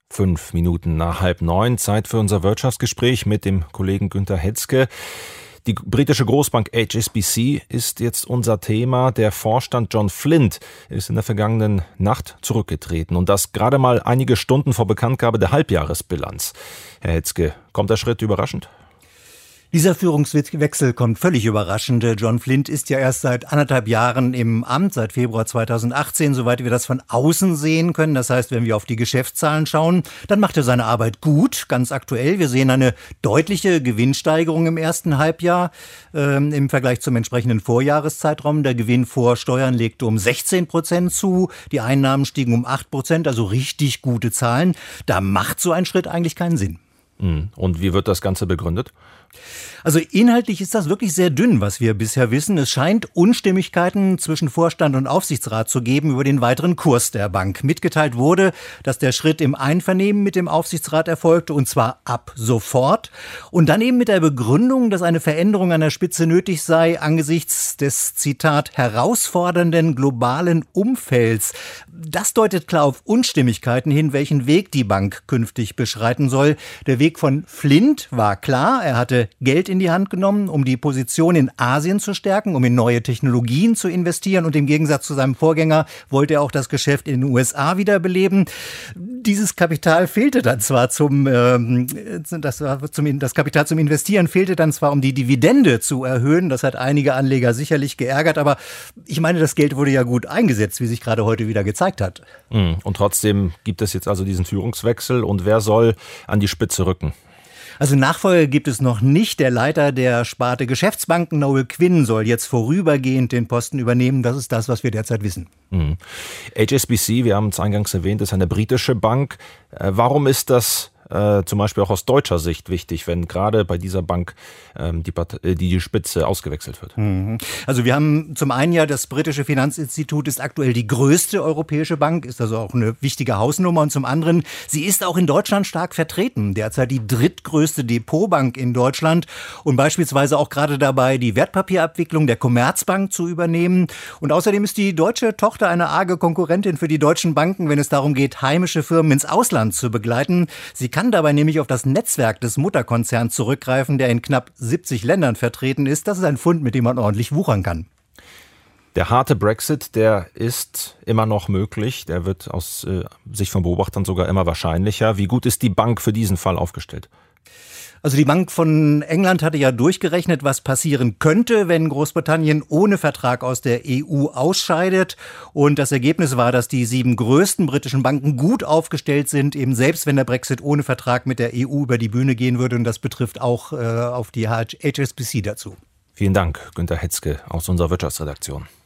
5 Minuten nach 8:30, Zeit für unser Wirtschaftsgespräch mit dem Kollegen Günter Hetzke. Die britische Großbank HSBC ist jetzt unser Thema. Der Vorstand John Flint ist in der vergangenen Nacht zurückgetreten und das gerade mal einige Stunden vor Bekanntgabe der Halbjahresbilanz. Herr Hetzke, kommt der Schritt überraschend? Dieser Führungswechsel kommt völlig überraschend. John Flint ist ja erst seit 1,5 Jahren im Amt, seit Februar 2018, soweit wir das von außen sehen können. Das heißt, wenn wir auf die Geschäftszahlen schauen, dann macht er seine Arbeit gut, ganz aktuell. Wir sehen eine deutliche Gewinnsteigerung im ersten Halbjahr im Vergleich zum entsprechenden Vorjahreszeitraum. Der Gewinn vor Steuern legte um 16% zu, die Einnahmen stiegen um 8%, also richtig gute Zahlen. Da macht so ein Schritt eigentlich keinen Sinn. Und wie wird das Ganze begründet? Also inhaltlich ist das wirklich sehr dünn, was wir bisher wissen. Es scheint Unstimmigkeiten zwischen Vorstand und Aufsichtsrat zu geben über den weiteren Kurs der Bank. Mitgeteilt wurde, dass der Schritt im Einvernehmen mit dem Aufsichtsrat erfolgte, und zwar ab sofort. Und dann eben mit der Begründung, dass eine Veränderung an der Spitze nötig sei angesichts des, Zitat, herausfordernden globalen Umfelds. Das deutet klar auf Unstimmigkeiten hin, welchen Weg die Bank künftig beschreiten soll. Der Weg von Flint war klar. Er hatte Geld in die Hand genommen, um die Position in Asien zu stärken, um in neue Technologien zu investieren. Und im Gegensatz zu seinem Vorgänger wollte er auch das Geschäft in den USA wiederbeleben. Dieses Kapital fehlte dann zwar das Kapital zum Investieren fehlte dann zwar, um die Dividende zu erhöhen. Das hat einige Anleger sicherlich geärgert. Aber ich meine, das Geld wurde ja gut eingesetzt, wie sich gerade heute wieder gezeigt hat. Und trotzdem gibt es jetzt also diesen Führungswechsel. Und wer soll an die Spitze rücken? Also Nachfolger gibt es noch nicht. Der Leiter der Sparte Geschäftsbanken, Noel Quinn, soll jetzt vorübergehend den Posten übernehmen. Das ist das, was wir derzeit wissen. HSBC, wir haben es eingangs erwähnt, ist eine britische Bank. Warum ist das zum Beispiel auch aus deutscher Sicht wichtig, wenn gerade bei dieser Bank die Spitze ausgewechselt wird? Also wir haben zum einen ja, das britische Finanzinstitut ist aktuell die größte europäische Bank, ist also auch eine wichtige Hausnummer, und zum anderen, sie ist auch in Deutschland stark vertreten, derzeit die drittgrößte Depotbank in Deutschland und beispielsweise auch gerade dabei, die Wertpapierabwicklung der Commerzbank zu übernehmen, und außerdem ist die deutsche Tochter eine arge Konkurrentin für die deutschen Banken, wenn es darum geht, heimische Firmen ins Ausland zu begleiten. Sie kann dabei nämlich auf das Netzwerk des Mutterkonzerns zurückgreifen, der in knapp 70 Ländern vertreten ist. Das ist ein Fund, mit dem man ordentlich wuchern kann. Der harte Brexit, der ist immer noch möglich. Der wird aus Sicht von Beobachtern sogar immer wahrscheinlicher. Wie gut ist die Bank für diesen Fall aufgestellt? Also die Bank von England hatte ja durchgerechnet, was passieren könnte, wenn Großbritannien ohne Vertrag aus der EU ausscheidet. Und das Ergebnis war, dass die 7 größten britischen Banken gut aufgestellt sind, eben selbst wenn der Brexit ohne Vertrag mit der EU über die Bühne gehen würde. Und das betrifft auch auf die HSBC dazu. Vielen Dank, Günter Hetzke aus unserer Wirtschaftsredaktion.